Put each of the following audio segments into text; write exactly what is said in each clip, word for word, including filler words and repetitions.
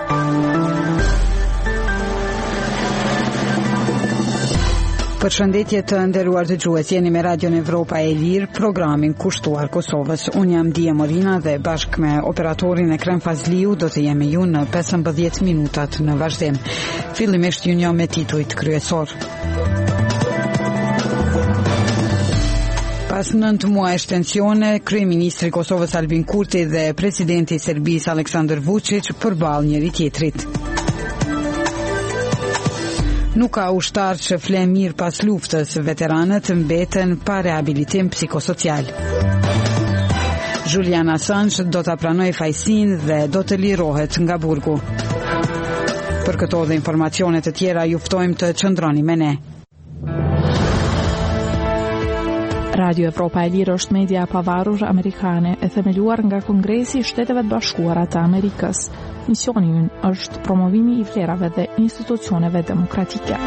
Përshëndetje të nderuar dëgjues, jeni me Radion Evropa e Lirë, programin kushtuar Kosovës. Unë jam Dia Morina dhe bashkë me operatorin Ekrem Fazliu do të jemi ju në pesëmbëdhjetë minutat në vazhdim. Fillimisht ju njoh me titujt kryesor. Pas nëntë muajsh tensione, kryeministri i Kosovës Albin Kurti dhe presidenti i Serbisë Aleksandar Vučić përballë njëri tjetrit. Nuk ka ushtar që fle mirë pas luftës, veteranët mbeten pa rehabilitim psikosocial. Julian Assange do të pranoj fajsin dhe do të lirohet nga burgu. Për këto dhe informacionet të tjera juftojmë të qëndroni me ne. Radio Evropa e Lirë është media e pavarur amerikane e themeluar nga Kongresi i Shteteve të Bashkuara të Amerikës. Misioni i ynë është promovimi i vlerave dhe institucioneve demokratike.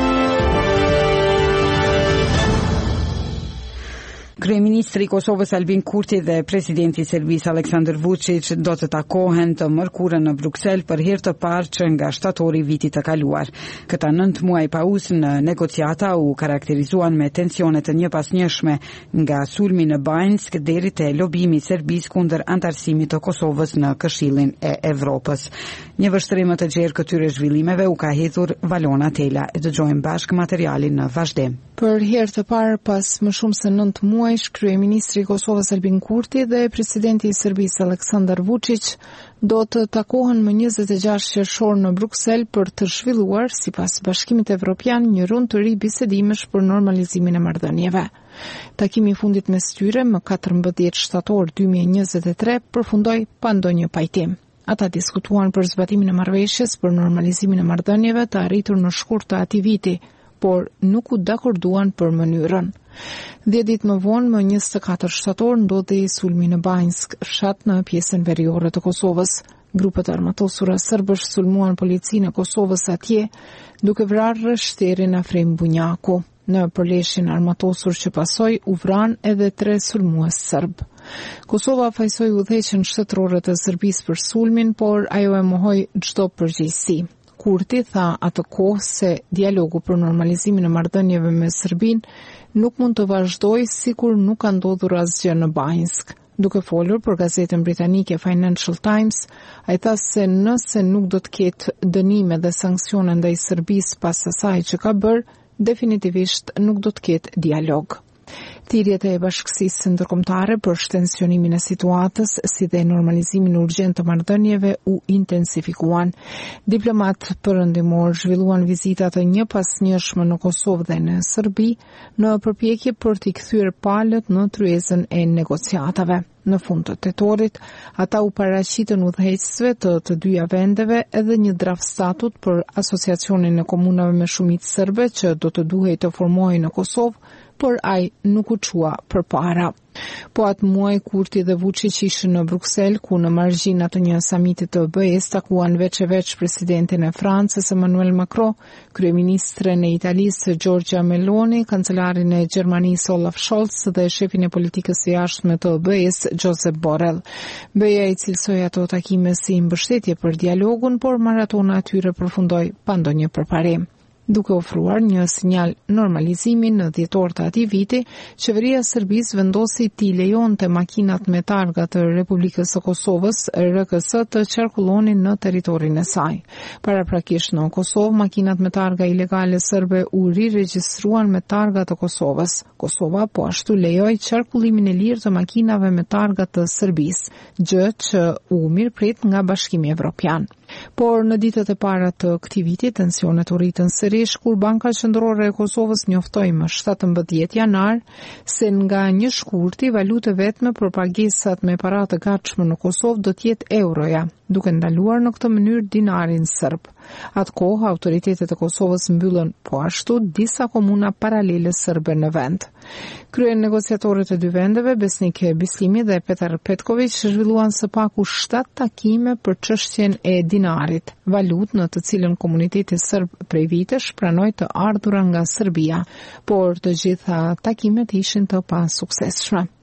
Kryeministri i Kosovës Albin Kurti dhe presidenti i Serbisë Aleksandar Vučić do të takohen të mërkurën në Bruksel për herë të parë që nga shtatori i vitit të kaluar. Këta nëntë muaj pauzë në negociata u karakterizuan me tensione të njëpasnjëshme, nga sulmi në Banjsk deri te lobimi i Serbisë kundër antarësimit të Kosovës në Këshillin e Evropës. Një vështrim të gjerë këtyre zhvillimeve u ka hedhur Valona Tela. E dëgjojmë bashkë materialin në vazhdim. Për herë të parë pas më shumë se nëntë muajsh, kryeministri i Kosovës Albin Kurti dhe presidenti i Serbisë Aleksandar Vučić do të takohen më njëzet e gjashtë qershor në Bruksel për të zhvilluar, sipas Bashkimit Evropian, një rund të ri bisedimesh për normalizimin e marrëdhënieve. Takimi i fundit mes tyre më katërmbëdhjetë shtator dy mijë e njëzet e tre përfundoi pa ndonjë pajtim. Ata diskutuan për zbatimin e marrëveshjes për normalizimin e marrëdhënieve të arritur në shkurt të atij viti, por nuk u dakorduan për mënyrën. Dhjetë ditë më vonë, më njëzet e katër shtator, ndodhi sulmi në Banjsk, fshat në pjesën veriore të Kosovës. Grupet armatosura serbësh sulmuan policinë e Kosovës atje, duke vrarë rështerin Afrim Bunjaku. Në përleshjen armatosur që pasoi, u vran edhe tre sulmues serb. Kosova fajsoi udhëheqjen shtetërore të Serbisë për sulmin, por ajo e mohoi çdo përgjegjësi. Kurti tha atë kohë se dialogu për normalizimin e marrëdhënieve me Serbinë nuk mund të vazhdojë sikur nuk ka ndodhur asgjë në Banjsk. Duke folur për gazetën britanike Financial Times, ai tha se nëse nuk do të ketë dënime dhe sanksione ndaj Serbisë pas asaj që ka bërë, definitivisht nuk do të ketë dialog. Thirrjet e bashkësisë ndërkombëtare për shtensionimin e situatës si dhe normalizimin urgjent të marrëdhënieve u intensifikuan. Diplomat perëndimor zhvilluan vizita të njëpasnjëshme në Kosovë dhe në Serbi në përpjekje për t'i kthyer palët në tryezën e negociatave. Në fund të tetorit, ata u paraqitën udhëheqësve të të dyja vendeve edhe një draft statut për asociacionin e komunave me shumicë serbe që do të duhej të formohej në Kosovë, por ai nuk u çua përpara. Po atë muaj Kurti dhe Vučić ishin në Bruksel, ku në margjina të një samiti të B E S takuan veç e veç presidentin e Francës Emmanuel Macron, kryeministren e Italisë Giorgia Meloni, kancelarin e Gjermanisë Olaf Scholz dhe shefin e politikës së jashtme të B E S Josep Borrell. B E A i cilësoi ato takime si mbështetje për dialogun, por maratona e tyre përfundoi pa ndonjë përparim. Duke ofruar një sinjal normalizimi në dhjetor të atij viti, qeveria e Serbisë vendosi t'i lejonte makinat me targa të Republikës së Kosovës R K S të qarkullonin në territorin e saj. Paraprakisht në Kosovë, makinat me targa ilegale serbe u riregjistruan me targa të Kosovës. Kosova po ashtu lejoi qarkullimin e lirë të makinave me targa të Serbisë, gjë që u mirëprit nga Bashkimi Evropian. Por në ditët e para të këtij viti tensionet u rritën sërish kur Banka Qendrore e Kosovës njoftoi më shtatëmbëdhjetë janar se nga një shkurti valutë vetme për pagesat me para të gatshme në Kosovë do të jetë euroja, duke ndaluar në këtë mënyrë dinarin serb. Atë kohë autoritetet e Kosovës mbyllën po ashtu disa komuna paralele serbe në vend. Kryen negociatorët e dy vendeve, Besnik Bislimi dhe Petar Petković, zhvilluan së paku shtatë takime për çështjen e dinarit, valutë në të cilën komuniteti serb prej vitesh pranoi të ardhurat nga Serbia, por të gjitha takimet ishin të pasuksesshme.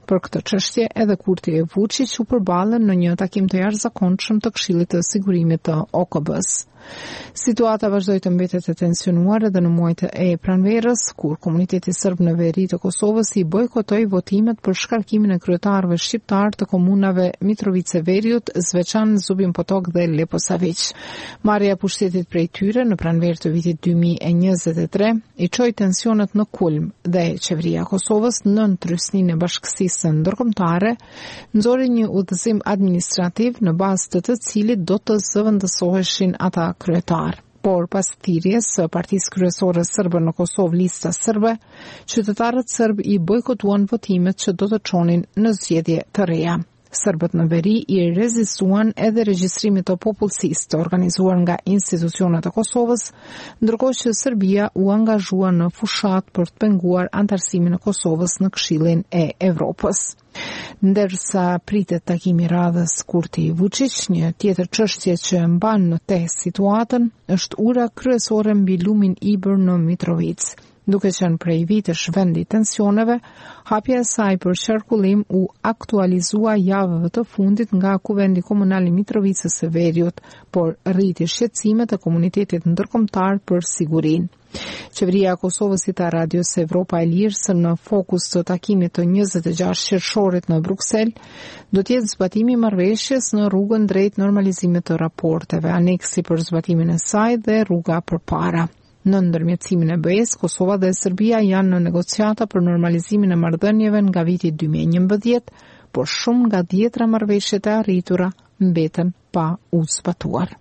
Për këtë çështje, edhe Kurti e Vučić u përballën në një takim të jashtëzakonshëm të Këshillit të Sigurimit të O K B-s. Situata vazhdoi të mbetet e tensionuar edhe në muajt e pranverës, kur komuniteti serb në veri të Kosovës i bojkotoi votimet për shkarkimin e kryetarëve shqiptar të komunave Mitrovica Veriut, Zvečan, Zubin Potok dhe Leposavić. Marrja e pushtetit prej tyre në pranverë të vitit dy mijë e njëzet e tre i çoi tensionet në kulm dhe qeveria e Kosovës në ndrysninë e bashkësisë ndërkombëtare nxori një udhëzim administrativ në bazë të të cilit do të zëvendësoheshin ata kryetar. Por pas thirrjes së partisë kryesore serbe në Kosovë, Lista Serbe, qytetarët serb i bojkotuan votimet që do të çonin në zgjedhje të reja. Serbët në veri i rezistuan edhe regjistrimit të popullsisë të organizuar nga institucionet e Kosovës, ndërkohë që Serbia u angazhua në fushat për të penguar antarësimin e Kosovës në Këshillin e Evropës. Ndërsa pritet takimi radhës Kurti Vučić, një tjetër çështje që mban në te situatën është ura kryesore mbi lumin Ibër në Mitrovic. Duke qenë prej vitesh vend i tensioneve, hapja e saj për qarkullim u aktualizua javëve të fundit nga Kuvendi Komunal i Mitrovicës së Veriut, por rriti shqetësimet e komunitetit ndërkombëtar për sigurinë. Qeveria e Kosovës i ta Radios Evropa e Lirë në fokus të takimit të njëzet e gjashtë qershorit në Bruksel do të jetë zbatimi i marrëveshjes në rrugën drejt normalizimit të raporteve, aneksi për zbatimin e saj dhe rruga përpara. Në ndërmjetësimin e B E-s, Kosova dhe Serbia janë në negociata për normalizimin e marrëdhënieve nga viti dy mijë e njëmbëdhjetë, por shumë nga dhjetra marrëveshjet e arritura mbeten pa u zbatuar.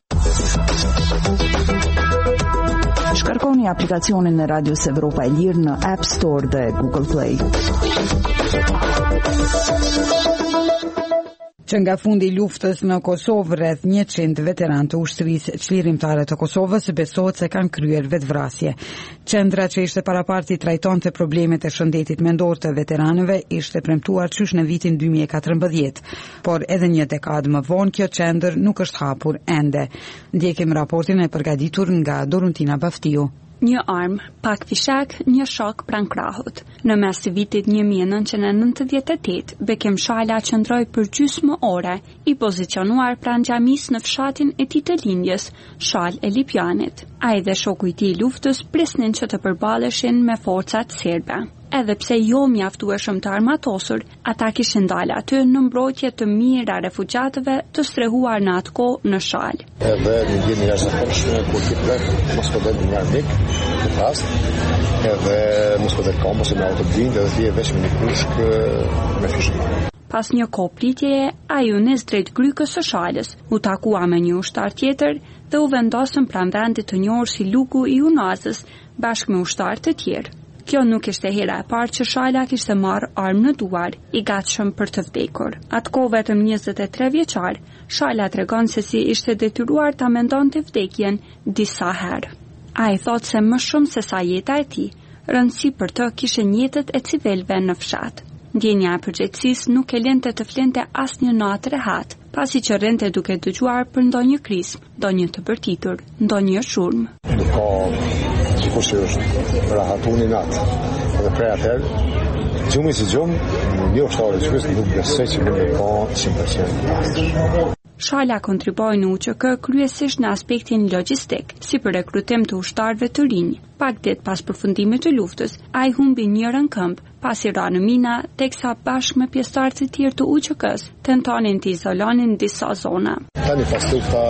Shkarkoni aplikacionin e Radios Evropa e Lirë në App Store dhe Google Play. Që nga fundi i luftës në Kosovë, rreth njëqind veteranë të ushtrisë çlirimtare të Kosovës besohet se kanë kryer vetvrasje. Qendra që ishte paraparti trajtonte problemet e shëndetit mendor të veteranëve ishte premtuar qysh në vitin dy mijë e katërmbëdhjetë, por edhe një dekadë më vonë kjo qendër nuk është hapur ende. Ndjekim raportin e përgatitur nga Doruntina Baftiu. Një armë, pak fishek, një shok pran krahut. Në mes të vitit një mijë e nëntëqind e nëntëdhjetë e tetë, Bekim Shala qëndroi për gjysmë ore, i pozicionuar pran xhamisë në fshatin e tij të lindjes, Shal e Lipjanit. Ai dhe shoku i tij i luftës prisnin që të përballeshin me forcat serbe. Edhe pse jo mjaftueshëm të armatosur, ata kishin dalë aty në mbrojtje të mira refugjatëve të strehuar në atë kohë në Shal. Edhe një gjendje jashtëzakonshme kur ti plak mos po del nga mik, të fast, edhe mos po del kampus me autoblind, edhe ti je vetëm në kushk me fishë. Pas një kohë pritjeje, ai u nis drejt grykës së Shalës, u takua me një ushtar tjetër dhe u vendosën pranë vendit të njohur si Luku i Unazës bashkë me ushtar të tjerë. Kjo nuk ishte hera e parë që Shala kishte marrë armë në duar, i gatshëm për të vdekur. Atko vetëm njëzet e tre vjeçar, Shala tregon se si ishte detyruar ta mendonte vdekjen disa herë. Ai thot se më shumë se sa jeta e tij, rëndësi për të kishin jetët e civilëve në fshat. Ndjenja e përgjegjësisë nuk e lente të flente asnjë natë rehat, pasi që rrente duke dëgjuar për ndonjë krism, ndonjë të bërtitur, ndonjë shurm. Kush është rahatun i natë. Dhe prej atëherë, gjumë si gjumë, një ushtarë të qësë nuk besoj që më ka njëqind përqind. Shala kontriboi në U Q K kryesisht në aspektin logjistik, si për rekrutim të ushtarëve të rinj. Pak ditë pas përfundimit të luftës, ai humbi njërën këmbë, pasi ra në mina, teksa bashkë me pjesëtarë të tjerë të U Q K-s tentonin të izolonin disa zona. Tani pas lufta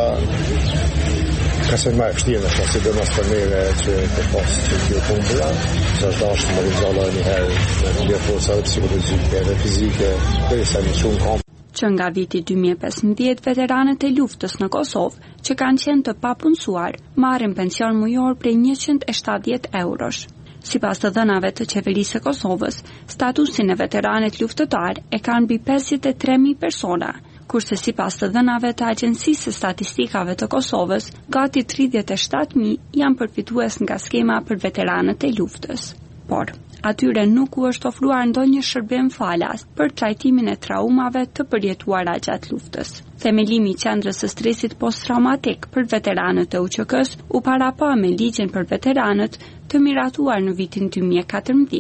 ka se më e vështirë, pasi do mos të neve që të pas që kjo humbura, që është dashur të izolojë një herë në forca psikologjike dhe fizike, derisa në shumë kamp. Që nga viti dy mijë e pesëmbëdhjetë veteranët e luftës në Kosovë, që kanë qenë të papunësuar, marrin pension mujor prej njëqind e shtatëdhjetë eurosh. Sipas të dhënave të qeverisë së Kosovës, statusin e veteranit luftëtar e kanë mbi pesëdhjetë e tre mijë persona, kurse sipas të dhënave të Agjencisë së Statistikave të Kosovës, gati tridhjetë e shtatë mijë janë përfitues nga skema për veteranët e luftës. Por atyre nuk u është ofruar ndonjë shërbim falas për trajtimin e traumave të përjetuara gjatë luftës. Themelimi i qendrës së stresit posttraumatik për veteranët e U Q K-s u parapa me ligjin për veteranët të miratuar në vitin dy mijë e katërmbëdhjetë.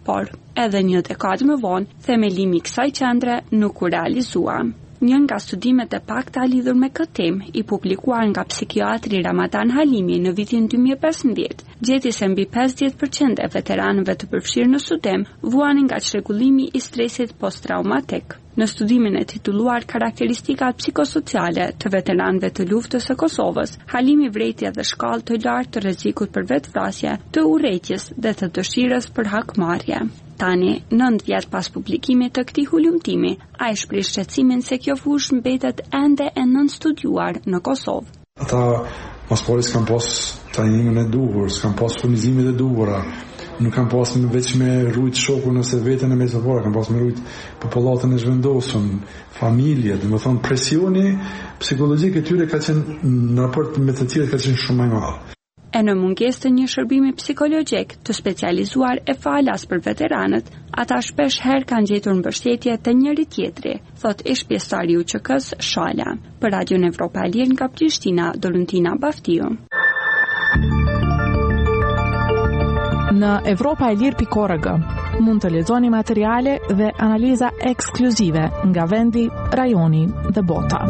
por edhe një dekadë më vonë, themelimi i kësaj qendre nuk u realizua. Një nga studimet e pakta lidhur me këtë temë, i publikuar nga psikiatri Ramadan Halimi në vitin dy mijë e pesëmbëdhjetë, gjeti se mbi pesëdhjetë përqind e veteranëve të përfshirë në studem vuanin nga çrregullimi i stresit posttraumatik. Në studimin e titulluar Karakteristikat psikosociale të veteranëve të luftës së Kosovës, Halimi vrejti edhe shkallë të lartë të rrezikut për vetvrasje, të urrejtjes dhe të dëshirës për hakmarrje. Tani, nëntë vjet pas publikimit të këtij hulumtimi, ai shpreh shqetësimin se kjo fushë mbetet ende e nënstudiuar në Kosovë. Ata pasporis kanë pas trajnimin e duhur, s'kan pas furnizimet e duhura. Nuk kanë pas me veç me rujt shokun ose veten e mesapore, kanë pas me rujt popullatën e zhvendosur, familje, dhe më thonë presioni psikologjik e tyre ka qenë në raport me të tjerët ka qenë shumë më i madh. E në mungesë të një shërbimi psikologjik të specializuar e falas për veteranët, ata shpesh herë kanë gjetur mbështetje të njëri tjetri, thot ish pjesëtari i U Q K-s Shala. Për Radion Evropa e Lirë nga Prishtina, Dolentina Baftiu. Në Evropa e Lirë pikë org mund të lexoni materiale dhe analiza ekskluzive nga vendi, rajoni dhe bota.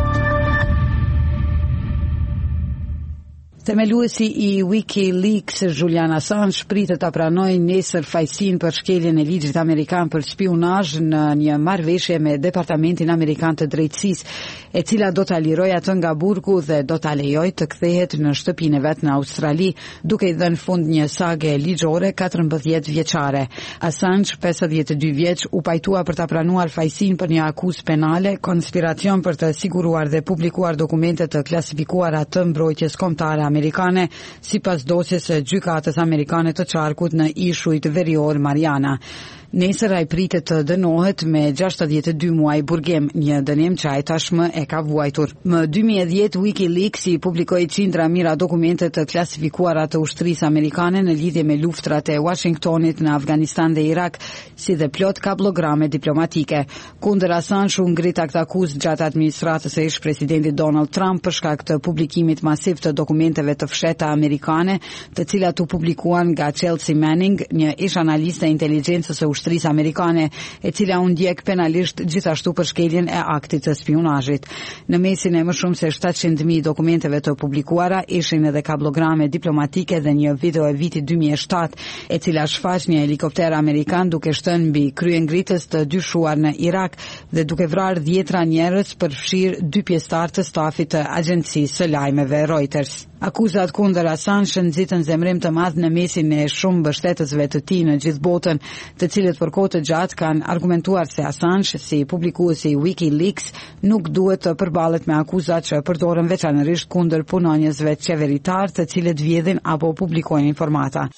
Themeluesi i WikiLeaks, Julian Assange, pritet ta pranojë nesër fajsin për shkeljen e ligjit amerikan për spionazh në një marrëveshje me Departamentin Amerikan të Drejtësisë, e cila do ta lirojë atë nga burgu dhe do ta lejojë të kthehet në shtëpinë e vet në Australi, duke i dhënë fund një sage ligjore katërmbëdhjetë vjeçare. Assange, pesëdhjetë e dy vjeç, u pajtua për ta pranuar fajsin për një akuzë penale, konspiracion për të siguruar dhe publikuar dokumente të klasifikuara të mbrojtjes kombëtare amerikane, sipas dosjes së gjykatës amerikane të qarkut në ishujt verior Mariana. Nesër ai pritet të dënohet me gjashtëdhjetë e dy muaj burgim, një dënim që ai tashmë e ka vuajtur. Më dy mijë e dhjetë WikiLeaks i publikoi qindra mira dokumente të klasifikuara të ushtrisë amerikane në lidhje me luftrat e Washingtonit në Afganistan dhe Irak, si dhe plot kablograme diplomatike. Kundër Assange u ngrit aktakuzë gjatë administratës së ish-presidentit Donald Trump për shkak të publikimit masiv të dokumenteve të fshehta amerikane, të cilat u publikuan nga Chelsea Manning, një ish analiste e inteligjencës së ushtrisë amerikane, e cila u ndjek penalisht gjithashtu për shkeljen e aktit të spionazhit. Në mesin e më shumë se shtatëqind mijë dokumenteve të publikuara ishin edhe kablograme diplomatike dhe një video e vitit dy mijë e shtatë, e cila shfaq një helikopter amerikan duke shtënë mbi kryengritës të dyshuar në Irak dhe duke vrarë dhjetra njerëz, përfshirë dy pjesëtar të stafit të agjencisë së lajmeve Reuters. Akuzat kundër Assange nxitën zemrim të madh në mesin e shumë mbështetësve të tij në gjithë botën, të cilët për kohë të gjatë kanë argumentuar se Assange, si publikuesi i WikiLeaks, nuk duhet të përballet me akuzat që përdoren veçanërisht kundër punonjësve qeveritar, të cilët vjedhin apo publikojnë informata.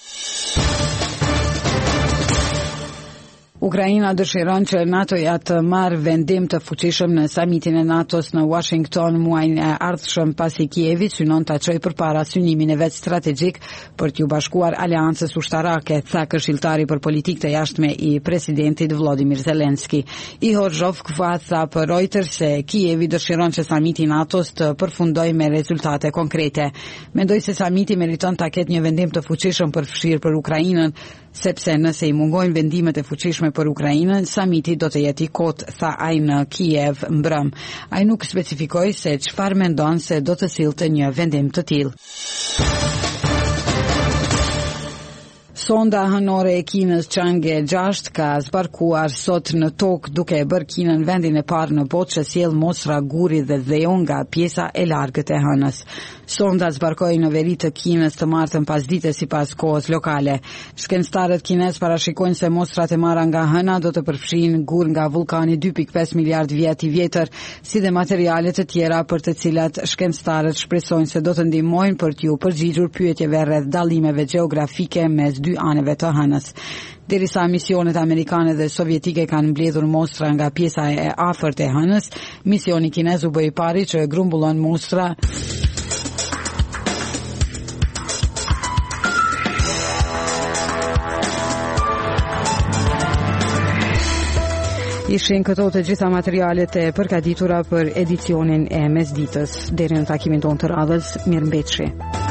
Ukraina dëshiron që NATO-ja të marrë vendim të fuqishëm në samitin e NATO-s në Washington muajin e ardhshëm, pasi Kievi synon ta çojë përpara synimin e vet strategjik për t'u bashkuar aleancës ushtarake, tha këshilltari për politikë të jashtme i presidentit Volodymyr Zelensky. Ihor Zhovkva tha për Reuters se Kievi dëshiron që samiti i NATO-s të përfundojë me rezultate konkrete. Mendoj se samiti meriton ta ketë një vendim të fuqishëm përfshirë për Ukrainën, sepse nëse i mungojnë vendimet e fuqishme për Ukrainën, samiti do të jetë i kot, tha ai në Kiev mbrëm. Ai nuk specifikoi se çfarë mendon se do të sillte një vendim të tillë. Sonda hënore e Kinës Chang'e gjashtë ka zbarkuar sot në tokë, duke e bërë Kinën vendin e parë në botë që sjell mosra guri dhe dheu nga pjesa e largët e hënës. Sonda zbarkoi në veri të Kinës të martën pasdite sipas kohës lokale. Shkencëtarët kinez parashikojnë se mostrat e marra nga hëna do të përfshijnë gur nga vulkani dy pikë pesë miliard vjet i vjetër, si dhe materiale të tjera për të cilat shkencëtarët shpresojnë se do të ndihmojnë për t'u përgjigjur pyetjeve rreth dallimeve gjeografike mes dy anëve të hënës. Derisa misionet amerikane dhe sovjetike kanë mbledhur mostra nga pjesa e afërt e hënës, misioni kinez u bë i pari që grumbullon mostra Ishin këto të gjitha materialet e përgatitura për edicionin e mesditës. Deri në takimin tonë të radhës, mirëmbëjtje.